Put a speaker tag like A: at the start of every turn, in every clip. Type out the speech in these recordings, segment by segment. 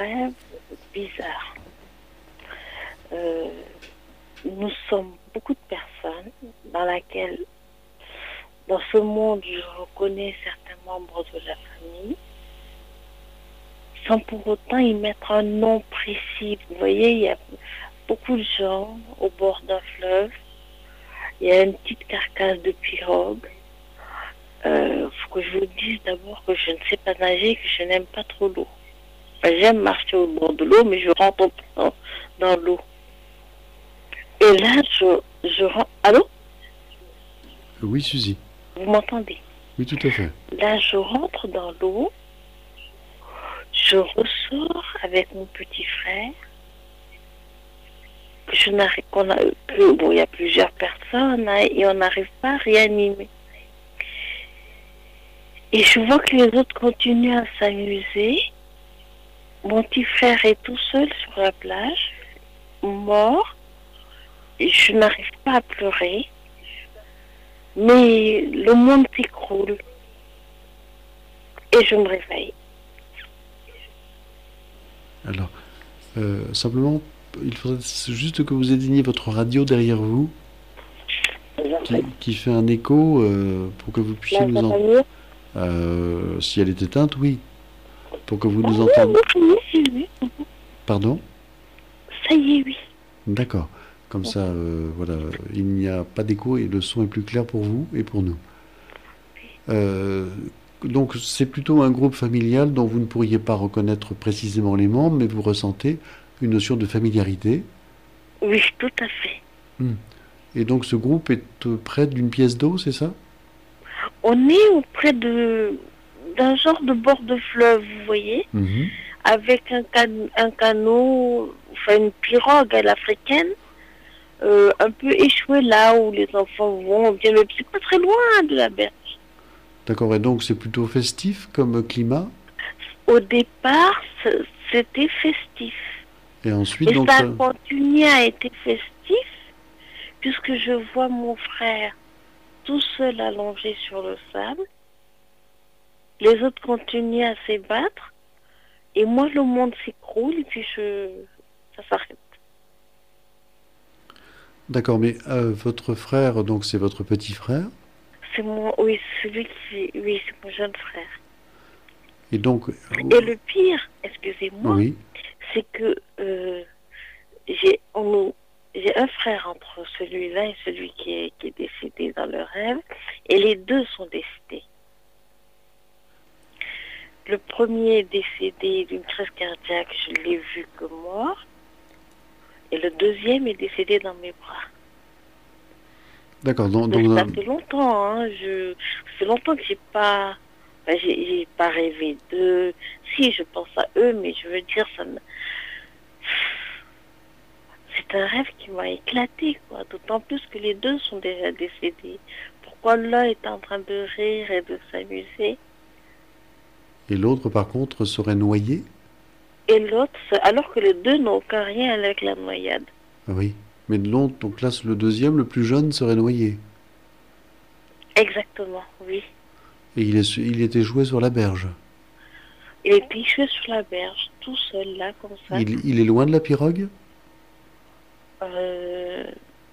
A: rêve bizarre. Euh, nous sommes beaucoup de personnes dans ce monde, je reconnais certains membres de la famille, sans pour autant y mettre un nom précis. Vous voyez, il y a beaucoup de gens au bord d'un fleuve. Il y a une petite carcasse de pirogue. Faut que je vous dise d'abord que je ne sais pas nager, que je n'aime pas trop l'eau. Enfin, j'aime marcher au bord de l'eau, mais je rentre pas dans l'eau. Et là, je rentre... Allô?
B: Oui, Suzy.
A: Vous m'entendez?
B: Oui, tout à fait.
A: Là, je rentre dans l'eau, je ressors avec mon petit frère, que je n'arrive bon, il y a plusieurs personnes, hein, et on n'arrive pas à réanimer. Et je vois que les autres continuent à s'amuser. Mon petit frère est tout seul sur la plage, mort, et je n'arrive pas à pleurer, mais le monde s'écroule. Et je me réveille.
B: Alors, simplement, il faudrait juste que vous éteigniez votre radio derrière vous, qui fait un écho, pour que vous puissiez
A: Là,
B: nous
A: ça va
B: entendre.
A: mieux?
B: Si elle est éteinte, oui. Pour que vous
A: Ah
B: nous
A: oui,
B: entendiez.
A: oui, oui, oui.
B: Pardon?
A: Ça y est, oui.
B: D'accord. Comme ça, voilà, il n'y a pas d'écho et le son est plus clair pour vous et pour nous. Euh, donc, c'est plutôt un groupe familial dont vous ne pourriez pas reconnaître précisément les membres, mais vous ressentez une notion de familiarité.
A: Oui, tout à fait.
B: Hmm. Et donc, ce groupe est près d'une pièce d'eau, c'est ça?
A: On est auprès d'un genre de bord de fleuve, vous voyez,
B: Mhm.
A: avec un canot, enfin une pirogue à l'africaine, un peu échoué là où les enfants vont, bien, mais c'est pas très loin de la berge.
B: D'accord. Et donc, c'est plutôt festif comme climat.
A: Au départ, c'était festif.
B: Et ensuite,
A: Et
B: donc,
A: ça a
B: ça...
A: continué à être festif, puisque je vois mon frère tout seul allongé sur le sable. Les autres continuent à s'ébattre. Et moi, le monde s'écroule et puis ça s'arrête.
B: D'accord, mais votre frère, donc c'est votre petit frère.
A: C'est mon, oui, oui, c'est mon jeune frère.
B: Et donc,
A: Et le pire, excusez-moi,
B: oui,
A: c'est que j'ai j'ai un frère entre celui-là et celui qui est décédé dans le rêve, et les deux sont décédés. Le premier est décédé d'une crise cardiaque, je l'ai vu que mort, et le deuxième est décédé dans mes bras.
B: d'accord. Donc,
A: Mais ça fait longtemps, hein, ça fait longtemps que j'ai pas rêvé d'eux. Si, je pense à eux, mais je veux dire, c'est un rêve qui m'a éclaté, quoi. D'autant plus que les deux sont déjà décédés. Pourquoi l'un est en train de rire et de s'amuser,
B: et l'autre, par contre, serait noyé?
A: et l'autre, alors que les deux n'ont aucun lien avec la noyade.
B: Ah oui. Mais l'autre, donc là, le deuxième, le plus jeune, serait noyé.
A: Exactement, oui.
B: Et il était joué sur la berge.
A: Il est piché sur la berge, tout seul, là, comme ça.
B: Il est loin de la pirogue?
A: Euh,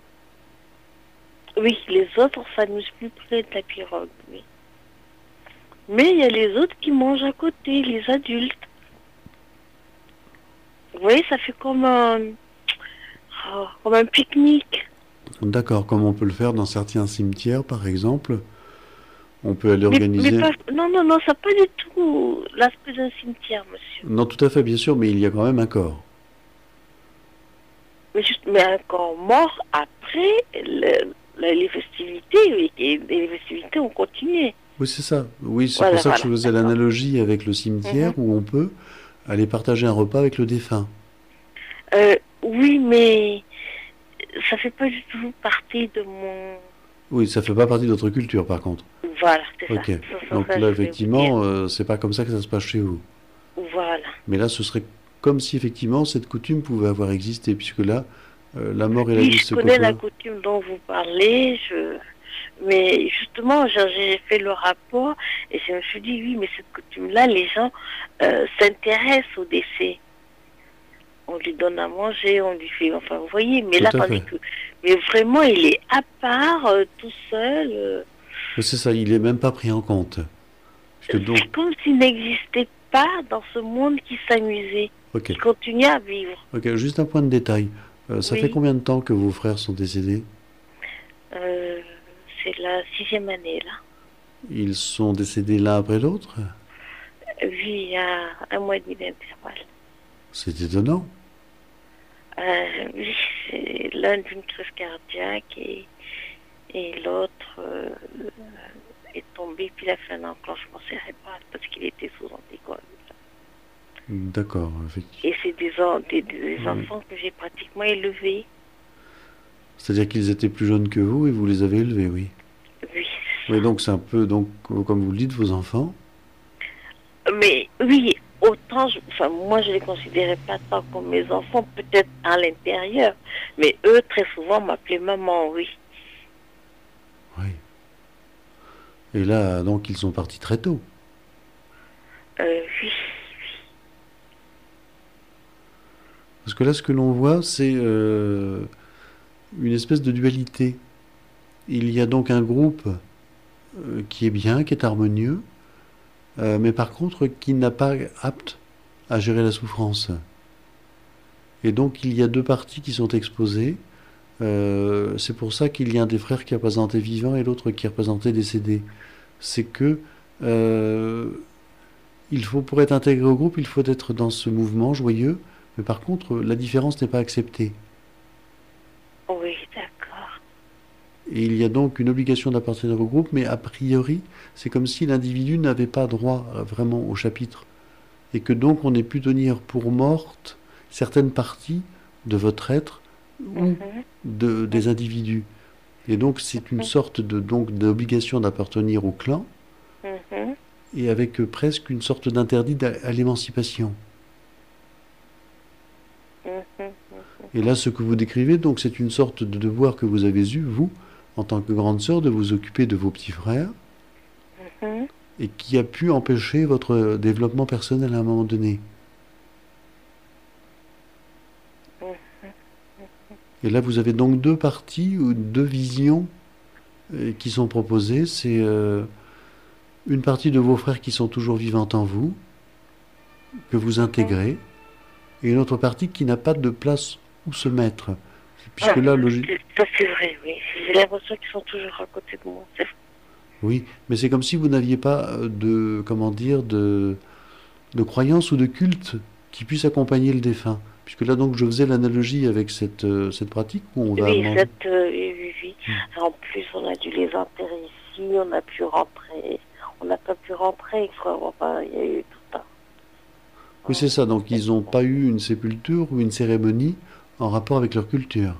A: Oui, les autres s'amusent plus près de la pirogue, oui. Mais il y a les autres qui mangent à côté, les adultes. Vous voyez, ça fait comme un pique-nique.
B: D'accord, comme on peut le faire dans certains cimetières, par exemple. On peut aller
A: Mais
B: organiser...
A: pas, non, non, non, ça n'a pas du tout l'aspect d'un cimetière, monsieur.
B: Non, tout à fait, bien sûr, mais il y a quand même un corps.
A: Mais un corps mort après les festivités, et les festivités ont continué.
B: Oui, c'est ça. Oui, c'est pour
A: Voilà,
B: ça que je
A: voilà,
B: faisais
A: d'accord.
B: l'analogie avec le cimetière
A: Mhm.
B: où on peut aller partager un repas avec le défunt.
A: Oui, mais ça fait pas du tout partie de mon...
B: Oui, ça fait pas partie de notre culture, par contre.
A: Voilà, c'est ça.
B: Ok. Donc
A: Ça,
B: là,
A: je voulais vous dire.
B: effectivement, c'est pas comme ça que ça se passe chez vous.
A: Voilà.
B: Mais là, ce serait comme si effectivement cette coutume pouvait avoir existé, puisque là, la mort et la
A: Oui,
B: vie
A: je
B: se
A: connais la
B: côtoient.
A: coutume dont vous parlez, mais justement, j'ai fait le rapport et je me suis dit, oui, mais cette coutume-là, les gens s'intéressent au décès. On lui donne à manger, on lui fait, enfin, vous voyez, mais
B: Tout
A: là,
B: à
A: tandis
B: fait.
A: que, mais vraiment, il est à part, tout seul.
B: Mais c'est ça, il est même pas pris en compte. Puisque donc,
A: C'est comme s'il n'existait pas dans ce monde qui s'amusait,
B: ok,
A: qui continuait à vivre.
B: ok, juste un point de détail. Ça fait
A: Oui,
B: combien de temps que vos frères sont décédés?
A: euh, c'est la sixième année, là.
B: Ils sont décédés l'un après l'autre?
A: Oui, il y a un mois et demi d'intervalle.
B: C'est étonnant.
A: Oui, c'est l'un d'une crise cardiaque et l'autre est tombé, puis il a fait un enclenchement cérébral parce qu'il était sous anticoagulant.
B: D'accord, effectivement.
A: Et c'est des
B: Oui.
A: enfants que j'ai pratiquement élevés.
B: C'est-à-dire qu'ils étaient plus jeunes que vous et vous les avez élevés, oui.
A: Oui,
B: Oui, donc c'est un peu, donc, comme vous le dites, vos enfants.
A: mais oui, autant, enfin, moi je les considérais pas tant comme mes enfants, peut-être à l'intérieur, mais eux très souvent m'appelaient maman, oui.
B: Oui. Et là, donc, ils sont partis très tôt.
A: Oui,
B: Parce que là, ce que l'on voit, c'est une espèce de dualité. Il y a donc un groupe qui est bien, qui est harmonieux, mais par contre qui n'a pas apte à gérer la souffrance. Et donc il y a deux parties qui sont exposées. C'est pour ça qu'il y a un des frères qui est représenté vivant et l'autre qui est représenté décédé. C'est que il faut, pour être intégré au groupe, il faut être dans ce mouvement joyeux, mais par contre la différence n'est pas acceptée.
A: oui, d'accord.
B: Et il y a donc une obligation d'appartenir au groupe, mais a priori, c'est comme si l'individu n'avait pas droit vraiment au chapitre. Et que donc on ait pu tenir pour morte certaines parties de votre être ou
A: Mhm,
B: des individus. Et donc c'est une
A: mhm,
B: sorte de donc d'obligation d'appartenir au clan
A: mhm,
B: et avec presque une sorte d'interdit à l'émancipation.
A: mhm,
B: Et là, ce que vous décrivez, donc, c'est une sorte de devoir que vous avez eu, vous, en tant que grande sœur, de vous occuper de vos petits frères,
A: mhm,
B: et qui a pu empêcher votre développement personnel à un moment donné.
A: mhm.
B: Et là, vous avez donc deux parties ou deux visions qui sont proposées. C'est une partie de vos frères qui sont toujours vivantes en vous, que vous
A: Mhm.
B: intégrez, et une autre partie qui n'a pas de place où se mettre. Puisque
A: Ah,
B: là, logique.
A: ça c'est vrai, oui. J'ai l'impression qu'ils sont toujours à côté de moi.
B: Oui, mais c'est comme si vous n'aviez pas de, comment dire, de croyance ou de culte qui puisse accompagner le défunt. Puisque là, donc, je faisais l'analogie avec cette pratique où on va
A: Oui,
B: manger.
A: cette, oui, oui, oui. En plus, on a dû les enterrer ici, on a pu rentrer. On n'a pas pu rentrer, il faut avoir il y a eu tout
B: Oui, c'est ça.
A: un
B: Donc, ils n'ont pas eu une sépulture ou une cérémonie en rapport avec leur culture.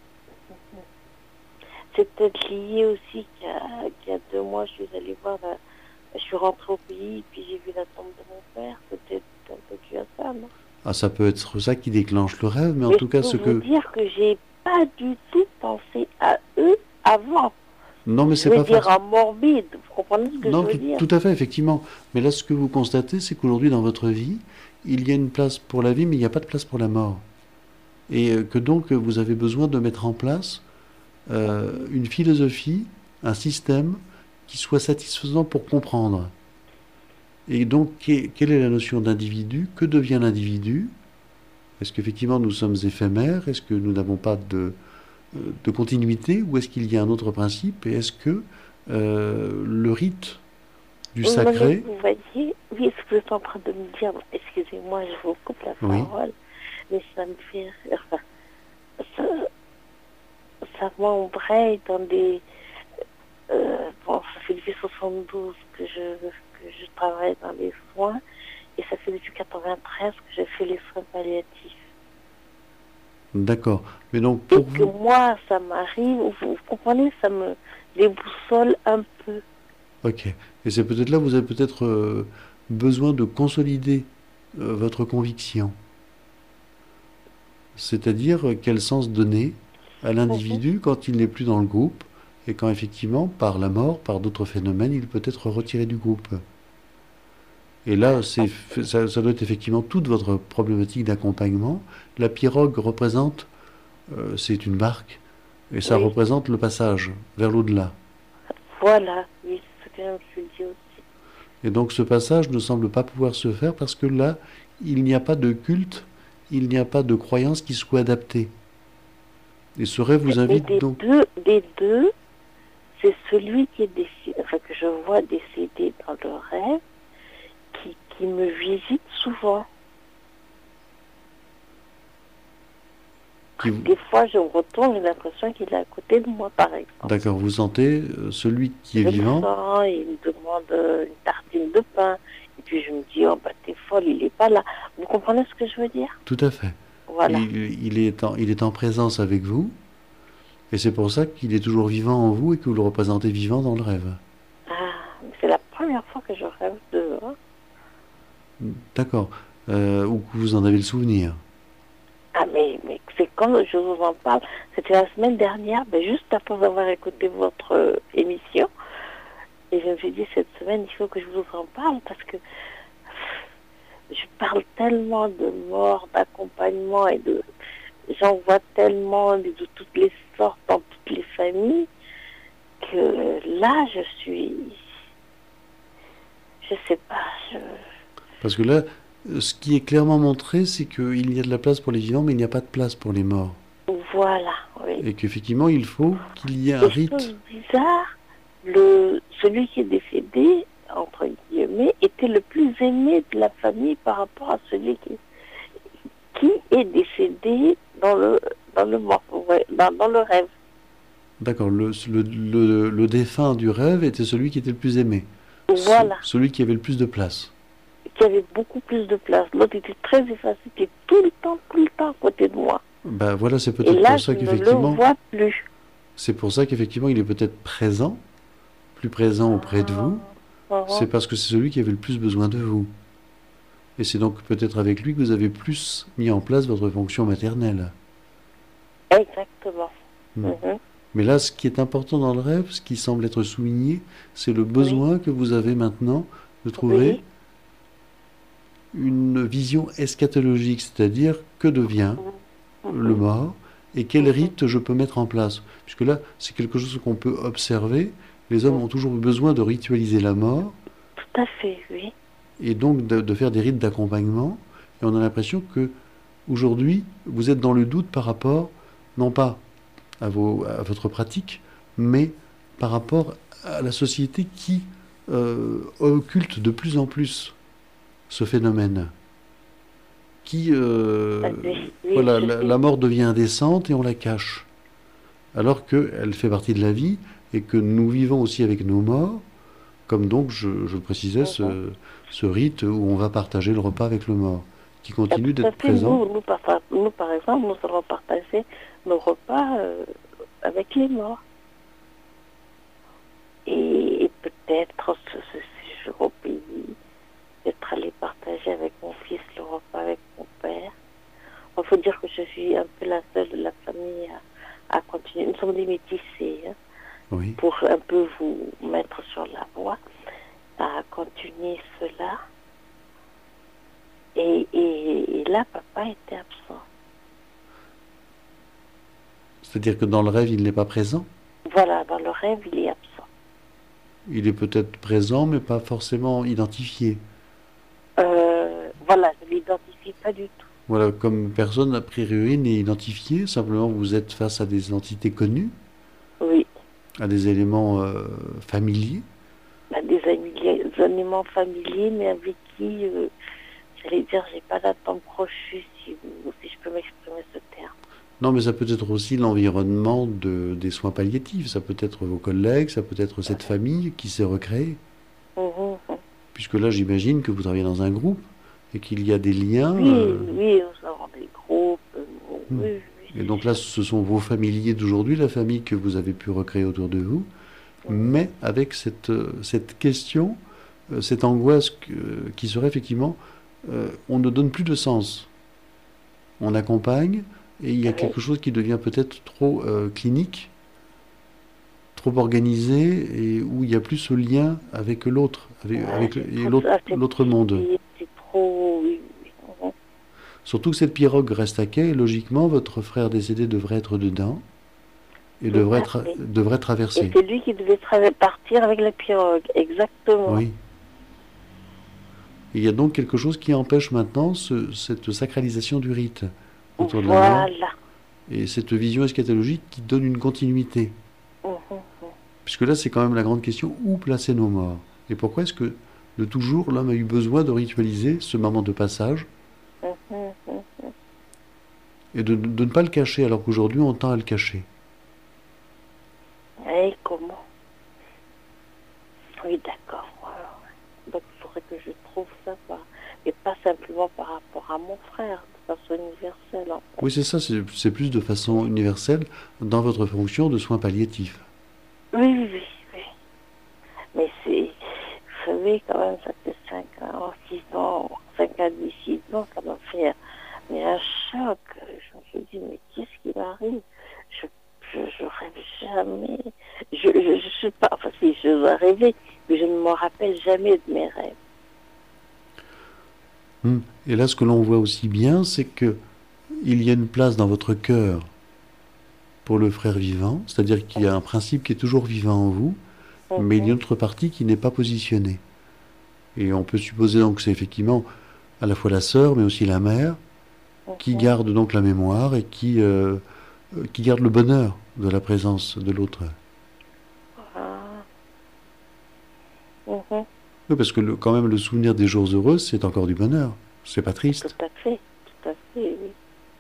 A: c'est peut-être lié aussi qu'il y a 2 mois, je suis allée voir, je suis rentrée au pays, puis j'ai vu la tombe de mon père. C'est peut-être un peu dû à ça, non?
B: Ah, ça peut être ça qui déclenche le rêve, mais en
A: Mais
B: tout
A: je
B: cas,
A: peux
B: ce
A: vous
B: que...
A: dire que j'ai pas du tout pensé à eux avant.
B: Non, mais
A: Je
B: c'est
A: veux
B: pas
A: dire
B: forcément...
A: en morbide, vous comprenez ce que je
B: Non,
A: veux dire?
B: tout à fait, effectivement. Mais là, ce que vous constatez, c'est qu'aujourd'hui, dans votre vie, il y a une place pour la vie, mais il n'y a pas de place pour la mort. Et que donc, vous avez besoin de mettre en place
A: Mhm.
B: une philosophie, un système qui soit satisfaisant pour comprendre. Et donc, quelle est la notion d'individu? Que devient l'individu? Est-ce qu'effectivement nous sommes éphémères? Est-ce que nous n'avons pas de continuité? Ou est-ce qu'il y a un autre principe? Et est-ce que le rite du
A: Non, mais
B: sacré,
A: vous voyez, oui, ce que vous êtes en train de me dire, excusez-moi, je vous coupe la
B: oui,
A: parole, mais ça me fait rire. Enfin, ça, ça m'embraye dans des... bon, ça fait depuis 72 que je travaille dans les soins, et ça fait depuis 93 que je fais les soins palliatifs.
B: d'accord. Mais donc
A: Et
B: pour
A: que
B: vous,
A: moi, ça m'arrive, vous comprenez, ça me déboussole un peu.
B: ok. Et c'est peut-être là, vous avez peut-être besoin de consolider votre conviction. C'est-à-dire quel sens donner à
A: Mhm.
B: l'individu quand il n'est plus dans le groupe et quand effectivement, par la mort, par d'autres phénomènes, il peut être retiré du groupe. Et là, ça doit être effectivement toute votre problématique d'accompagnement. La pirogue représente, c'est une barque, et ça
A: Oui,
B: représente le passage vers l'au-delà.
A: voilà, oui, c'est ce que je me suis dit aussi.
B: Et donc ce passage ne semble pas pouvoir se faire parce que là, il n'y a pas de culte, il n'y a pas de croyance qui soit adaptée. Et ce rêve vous
A: Mais
B: invite donc.
A: des deux, c'est celui qui est décédé, enfin que je vois décédé dans le rêve, qui me visite souvent.
B: Qui,
A: Des fois, je me retourne, j'ai l'impression qu'il est à côté de moi, par exemple.
B: d'accord, vous sentez celui qui est
A: Je le
B: vivant.
A: sens, il me demande une tartine de pain. Et puis je me dis, oh bah t'es folle, il n'est pas là. Vous comprenez ce que je veux dire?
B: Tout à fait.
A: Voilà.
B: Il est en présence avec vous, et c'est pour ça qu'il est toujours vivant en vous et que vous le représentez vivant dans le rêve.
A: Ah, c'est la première fois que je rêve de... hein.
B: D'accord. Ou que vous en avez le souvenir.
A: Ah, mais c'est comme je vous en parle. C'était la semaine dernière, mais juste après avoir écouté votre émission. Et je me suis dit, cette semaine, il faut que je vous en parle parce que je parle tellement de mort, d'accompagnement et de... J'en vois tellement de toutes les sortes dans toutes les familles que là, je suis... Je sais pas,
B: Parce que là, ce qui est clairement montré, c'est qu'il y a de la place pour les vivants, mais il n'y a pas de place pour les morts.
A: voilà, oui.
B: Et qu'effectivement, il faut qu'il y ait un
A: Et
B: rite.
A: chose bizarre, celui qui est décédé, entre guillemets, était le plus aimé de la famille par rapport à celui qui est décédé dans le mort, ouais, dans le rêve.
B: D'accord, le défunt du rêve était celui qui était le plus aimé.
A: Voilà,
B: Celui qui avait le plus de place.
A: qui avait beaucoup plus de place. L'autre était très effacé, qui est tout le temps à côté de moi.
B: Ben voilà, c'est
A: Et
B: peut-être
A: là,
B: pour
A: je
B: ça
A: ne le
B: qu'effectivement,
A: vois plus.
B: c'est pour ça qu'effectivement, il est peut-être présent, plus présent auprès de
A: Ah,
B: vous.
A: ah,
B: C'est
A: ah.
B: parce que c'est celui qui avait le plus besoin de vous. Et c'est donc peut-être avec lui que vous avez plus mis en place votre fonction maternelle.
A: Exactement.
B: Hmm.
A: Mhm.
B: Mais là, ce qui est important dans le rêve, ce qui semble être souligné, c'est le
A: Oui,
B: besoin que vous avez maintenant de trouver
A: oui.
B: une vision eschatologique, c'est-à-dire que devient le
A: Mhm.
B: mort et quel
A: Mhm.
B: rite je peux mettre en place. Puisque là, c'est quelque chose qu'on peut observer. Les hommes
A: Mhm.
B: ont toujours besoin de ritualiser la mort
A: Tout à fait, oui.
B: et donc de faire des rites d'accompagnement. Et on a l'impression que aujourd'hui, vous êtes dans le doute par rapport, non pas à votre pratique, mais par rapport à la société qui occulte de plus en plus ce phénomène. Qui,
A: Oui, oui,
B: voilà,
A: je sais.
B: la mort devient indécente et on la cache. Alors qu'elle fait partie de la vie et que nous vivons aussi avec nos morts, comme donc je précisais
A: Mhm.
B: ce rite où on va partager le repas avec le mort, qui
A: Ah,
B: continue
A: tout à
B: d'être
A: fait.
B: présent.
A: Nous, par exemple, nous allons partager nos repas avec les morts. Et peut-être ce séjour au pays, être allé partager avec mon fils le repas avec mon père. Il faut dire que je suis un peu la seule de la famille à continuer. Nous sommes des métissés, hein,
B: Oui.
A: pour un peu vous mettre sur la voie, à continuer cela. Et là, papa était absent.
B: C'est-à-dire que dans le rêve, il n'est pas présent.
A: Voilà, dans le rêve, il est absent.
B: Il est peut-être présent, mais pas forcément identifié.
A: Voilà, je ne l'identifie pas du tout.
B: Voilà, comme personne a priori n'est identifié, simplement vous êtes face à des entités connues,
A: Oui,
B: à des éléments familiers.
A: bah, des animaux familiers, mais avec qui, j'allais dire, j'ai pas d'atome crochu, si je peux m'exprimer ce terme.
B: Non, mais ça peut être aussi l'environnement des soins palliatifs. Ça peut être vos collègues, ça peut être cette famille qui s'est recréée.
A: Mhm, mhm.
B: Puisque là, j'imagine que vous travaillez dans un groupe et qu'il y a des liens.
A: Oui, oui, nous avons des groupes,
B: Hmm.
A: oui, oui,
B: Et
A: c'est
B: donc là,
A: sûr.
B: ce sont vos familiers d'aujourd'hui, la famille que vous avez pu recréer autour de vous,
A: Mhm.
B: mais avec cette question, cette angoisse qui serait effectivement, on ne donne plus de sens. On accompagne et il y a
A: Oui,
B: quelque chose qui devient peut-être trop clinique trop organisé et où il n'y a plus ce lien avec l'autre,
A: Ouais,
B: et l'autre monde.
A: c'est trop, oui, oui. Mhm.
B: Surtout que cette pirogue reste à quai et logiquement, votre frère décédé devrait être dedans et
A: Tout à fait.
B: devrait
A: Et
B: traverser.
A: c'est lui qui devait partir avec la pirogue, exactement.
B: Oui. Et il y a donc quelque chose qui empêche maintenant cette sacralisation du rite autour de la mort
A: Voilà.
B: et cette vision eschatologique qui donne une continuité.
A: Mhm,
B: Puisque là, c'est quand même la grande question, où placer nos morts? Et pourquoi est-ce que de toujours l'homme a eu besoin de ritualiser ce moment de passage
A: mhm, mhm.
B: et de ne pas le cacher alors qu'aujourd'hui on tend à le cacher?
A: Et comment? Oui, d'accord. Voilà. Donc, il faudrait que je trouve ça, et pas simplement par rapport à mon frère, de façon universelle, en fait.
B: Oui, c'est ça, c'est plus de façon universelle dans votre fonction de soins palliatifs.
A: Oui, oui, oui, oui. Mais vous savez, quand même, ça fait 5 ans, 6 ans, 5 ans, 6 ans, ça m'a fait un choc. Je me suis dit, mais qu'est-ce qui m'arrive? Je, je rêve jamais. Je sais pas, enfin, si, je dois rêver, mais je ne me rappelle jamais de mes rêves.
B: Et là, ce que l'on voit aussi bien, c'est que il y a une place dans votre cœur pour le frère vivant, c'est-à-dire qu'il y a un principe qui est toujours vivant en vous, mais il y a
A: Mhm,
B: une autre partie qui n'est pas positionnée. Et on peut supposer donc que c'est effectivement à la fois la sœur, mais aussi la mère, qui
A: mhm.
B: garde donc la mémoire et qui garde le bonheur de la présence de l'autre.
A: Ah, mhm.
B: Oui, parce que quand même le souvenir des jours heureux, c'est encore du bonheur. C'est pas
A: Tout
B: triste.
A: à fait, tout à fait, oui.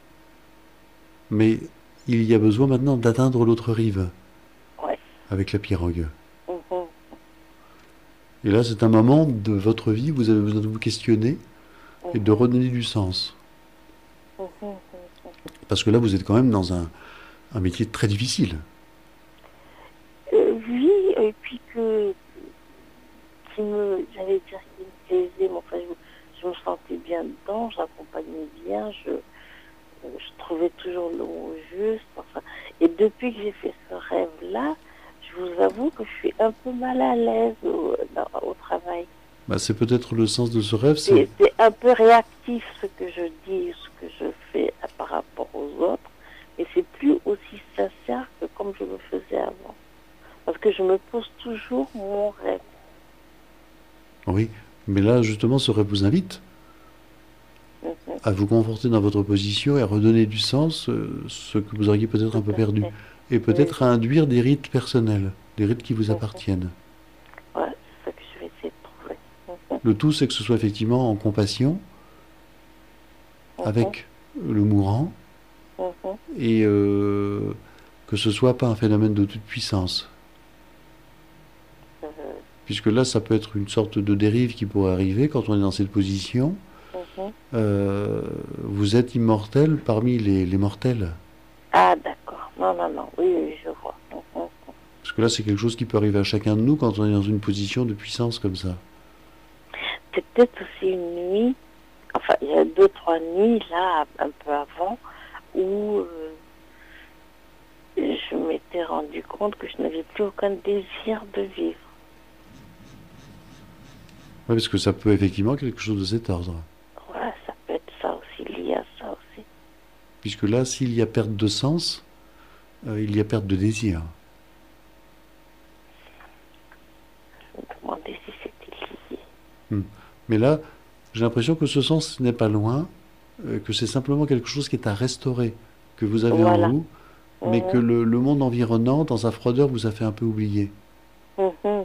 B: Mais il y a besoin maintenant d'atteindre l'autre rive
A: Ouais.
B: avec la pirogue.
A: Mhm,
B: Et là, c'est un moment de votre vie où vous avez besoin de vous questionner et de
A: mhm,
B: redonner du sens.
A: mhm, mhm.
B: Parce que là, vous êtes quand même dans un métier très difficile.
A: Oui, et puis j'allais dire qu'il me plaisait, mais enfin, je me sentais bien dedans, j'accompagnais bien, je trouvais toujours le mot juste, enfin. Et depuis que j'ai fait ce rêve-là, je vous avoue que je suis un peu mal à l'aise au travail.
B: Bah, c'est peut-être le sens de ce rêve, c'est...
A: C'est un peu réactif ce que je dis, ce que je fais par rapport aux autres, mais c'est plus aussi sincère que comme je le faisais avant. Parce que je me pose toujours mon rêve.
B: Oui, mais là, justement, ce rêve vous invite
A: Mhm.
B: à vous conforter dans votre position et à redonner du sens, ce que vous auriez peut-être un
A: Tout
B: peu
A: à
B: perdu.
A: fait.
B: Et
A: Oui,
B: peut-être à induire des rites personnels, des rites qui vous
A: mhm.
B: appartiennent.
A: Ouais, c'est ça que je vais essayer de trouver. Mhm.
B: Le tout, c'est que ce soit effectivement en compassion
A: Mhm.
B: avec le mourant
A: Mhm.
B: et que ce soit pas un phénomène de toute puissance.
A: Euh,
B: Puisque là, ça peut être une sorte de dérive qui pourrait arriver quand on est dans cette position.
A: mhm.
B: Euh, vous êtes immortel parmi les mortels.
A: Ah, d'accord. Non, non, non. Oui, oui, je vois. Mhm.
B: Parce que là, c'est quelque chose qui peut arriver à chacun de nous quand on est dans une position de puissance comme ça.
A: C'est peut-être aussi une nuit, enfin, il y a 2, 3 nuits, là, un peu avant, où je m'étais rendu compte que je n'avais plus aucun désir de vivre.
B: Ouais, parce que ça peut effectivement être quelque chose de cet ordre.
A: Voilà, ça peut être ça aussi, lié à ça aussi.
B: Puisque là, s'il y a perte de sens, il y a perte de désir.
A: Je me demandais si c'était lié.
B: Hmm. Mais là, j'ai l'impression que ce sens n'est pas loin, que c'est simplement quelque chose qui est à restaurer, que vous avez en
A: Voilà.
B: vous, mais que
A: Mhm.
B: le monde environnant, dans sa froideur, vous a fait un peu oublier.
A: Mhm.